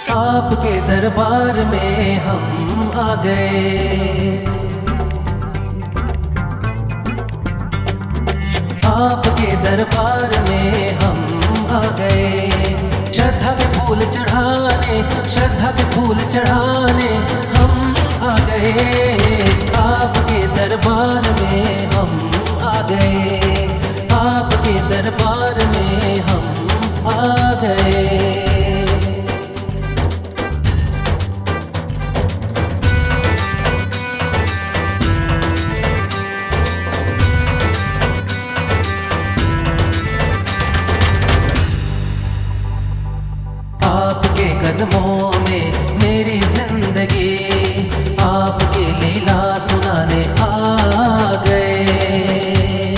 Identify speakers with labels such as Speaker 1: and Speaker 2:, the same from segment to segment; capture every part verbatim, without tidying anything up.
Speaker 1: आपके दरबार में हम आ गए, आपके दरबार में हम आ गए। श्रद्धा के फूल चढ़ाने, श्रद्धा के फूल चढ़ाने हम आ गए, आपके दरबार में हम आ गए, आपके दरबार में हम आ गए। आपके कदमों में मेरी जिंदगी, आपकी लीला सुनाने आ गए,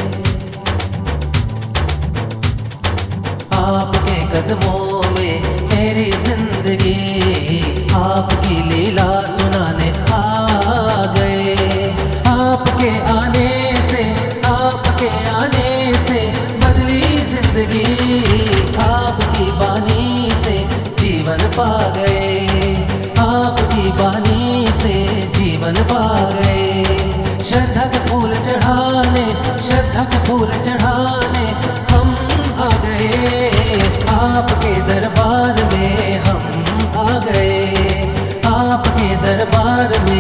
Speaker 1: आपके कदमों में मेरी जिंदगी, आपकी लीला सुनाने आ गए। आपके आने से, आपके आने से बदली जिंदगी, आपकी बानी जीवन पा गए, आपकी बानी से जीवन पा गए। श्रद्धा के फूल चढ़ाने, श्रद्धा के फूल चढ़ाने हम आ गए, आपके दरबार में हम आ गए, आपके दरबार में